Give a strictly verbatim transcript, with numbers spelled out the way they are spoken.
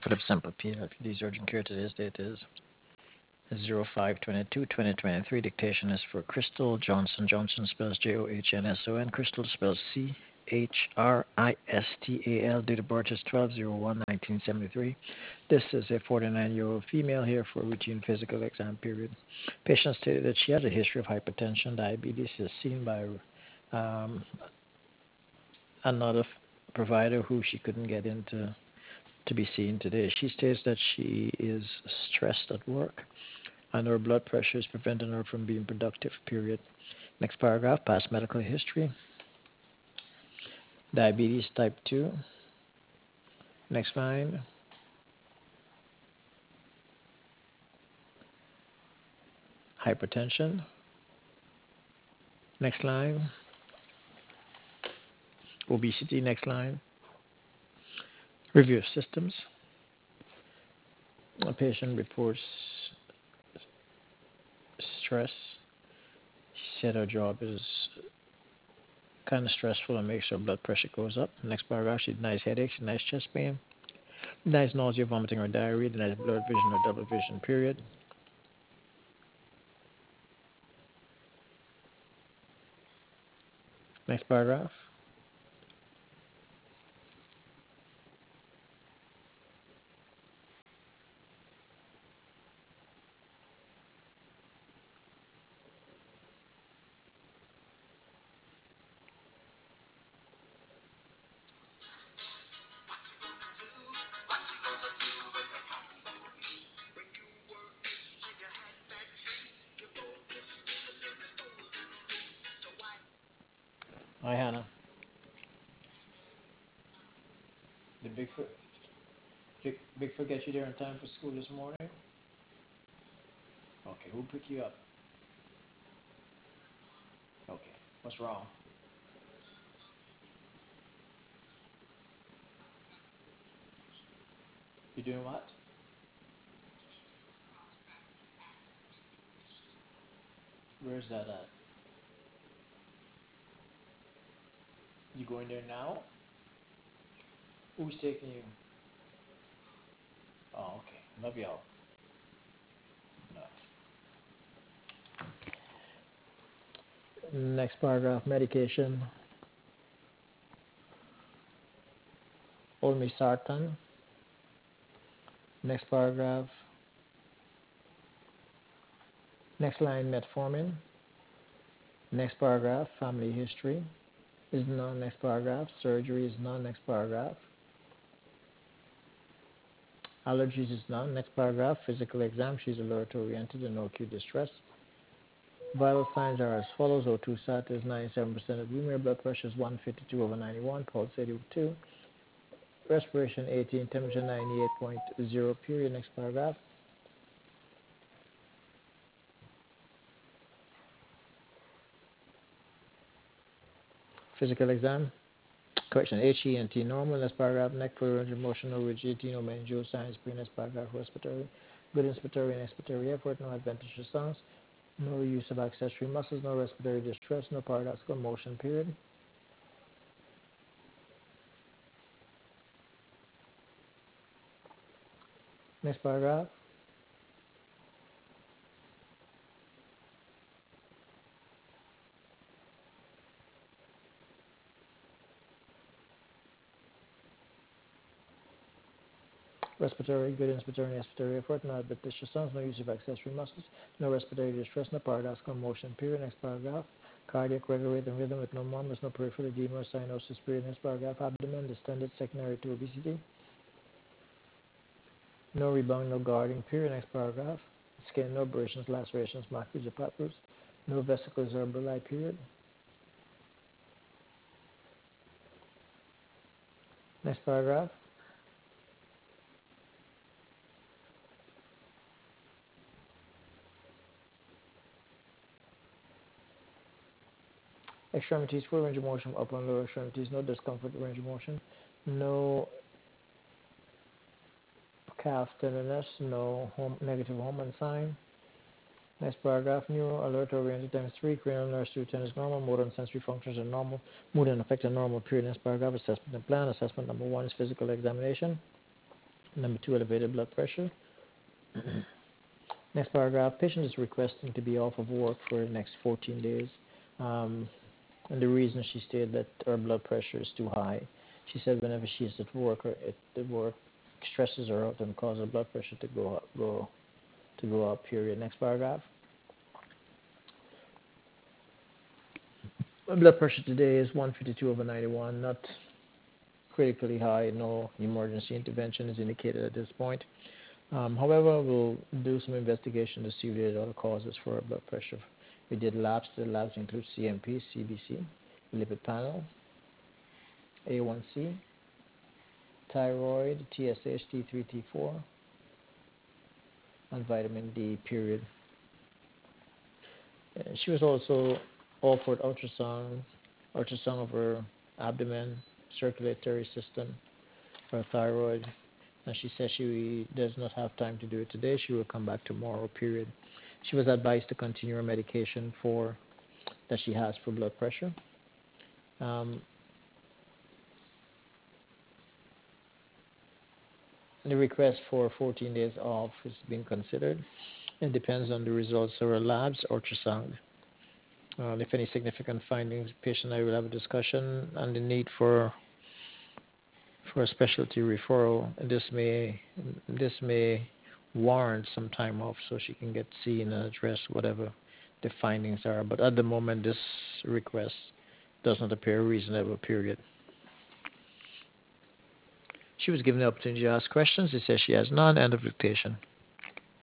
For the simple P L P D's urgent care today's date is zero five twenty-two twenty twenty-three. Dictation is for Crystal Johnson. Johnson spells J O H N S O N. Crystal spells C H R I S T A L. Date of birth is twelve oh one nineteen seventy-three. This is a forty-nine-year-old female here for a routine physical exam period. Patient stated that she has a history of hypertension, diabetes, is seen by um, another provider who she couldn't get into to be seen today. She states that she is stressed at work and her blood pressure is preventing her from being productive, period. Next paragraph, past medical history, diabetes type two. Next line, hypertension. Next line, obesity. Next line, review of systems. A patient reports stress. She said her job is kind of stressful and makes her blood pressure goes up. Next paragraph, she denies headaches, she denies chest pain, denies nausea, vomiting, or diarrhea, denies blurred vision or double vision, period. Next paragraph. Hi, Hannah. Did Bigfoot, Big, Bigfoot get you there in time for school this morning? Okay, who picked you up? Okay, what's wrong? You doing what? Where's that at? You going there now? Who's taking you? Oh, okay. Love y'all. No. Next paragraph, medication. Olmesartan. Next paragraph. Next line, metformin. Next paragraph, family history is none. Next paragraph, surgery is none. Next paragraph, allergies is none. Next paragraph, physical exam, she's alert oriented and no acute distress. Vital signs are as follows: O two sat is ninety-seven percent of room air, blood pressure is one fifty-two over ninety-one, pulse eighty-two, respiration eighteen, temperature ninety-eight point zero, period. Next paragraph. Physical exam, correction, H E N T normal. Next paragraph, neck fluid range of motion, no rigidity, no meningeal signs, pre. Next paragraph, respiratory, good inspiratory and expiratory effort, no adventitious sounds, no use of accessory muscles, no respiratory distress, no paradoxical motion, period. Next paragraph. Respiratory, good inspiratory and expiratory effort, no adventitious sounds, no use of accessory muscles, no respiratory distress, no paradoxical motion, period. Next paragraph. Cardiac regular rate and rhythm with no murmurs, no peripheral edema or cyanosis, period. Next paragraph. Abdomen distended secondary to obesity, no rebound, no guarding, period. Next paragraph. Skin, no abrasions, lacerations, maculae, or papules, no vesicles or bulli, period. Next paragraph. Extremities, full range of motion, upper and lower extremities, no discomfort, range of motion, no calf tenderness, no home, negative Homan sign. Next paragraph, neuro alert oriented times three, cranial nerves two ten is normal, motor and sensory functions are normal, mood and affect are normal, period. Next paragraph, assessment and plan. Assessment number one is physical examination. Number two, elevated blood pressure. Next paragraph, patient is requesting to be off of work for the next fourteen days. Um, and the reason, she stated that her blood pressure is too high. She said whenever she's at work, or at the work stresses her out and causes her blood pressure to go up, go to go up. Period. Next paragraph. My blood pressure today is one fifty-two over ninety-one, not critically high. No emergency intervention is indicated at this point. Um, however, we'll do some investigation to see if there are other causes for our blood pressure. We did labs. The labs include C M P, C B C, lipid panel, A one C, thyroid, T S H, T three, T four, and vitamin D, period. Uh, she was also offered ultrasound, ultrasound of her abdomen, circulatory system, her thyroid, and she says she does not have time to do it today. She will come back tomorrow, period. She was advised to continue her medication for that she has for blood pressure. Um, the request for fourteen days off is being considered. It depends on the results of her labs, ultrasound. Uh, if any significant findings, patient and I will have a discussion on the need for for a specialty referral. This may this may warrant some time off so she can get seen and address whatever the findings are. But at the moment, this request does not appear reasonable. Period. She was given the opportunity to ask questions. He says she has none. End of dictation.